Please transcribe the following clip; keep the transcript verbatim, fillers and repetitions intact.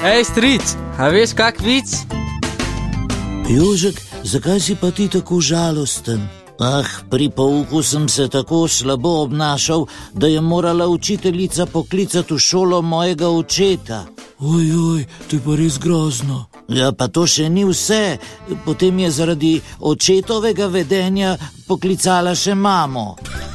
Ej, stric, a veš kak vic? Jožek, zakaj si pa ti tako žalosten? Ah, pri pouku sem se tako slabo obnašal, da je morala učiteljica poklicati v šolo mojega očeta. Ojoj, to je pa res grozno. Ja, pa to še ni vse. Potem je zaradi očetovega vedenja poklicala še mamo.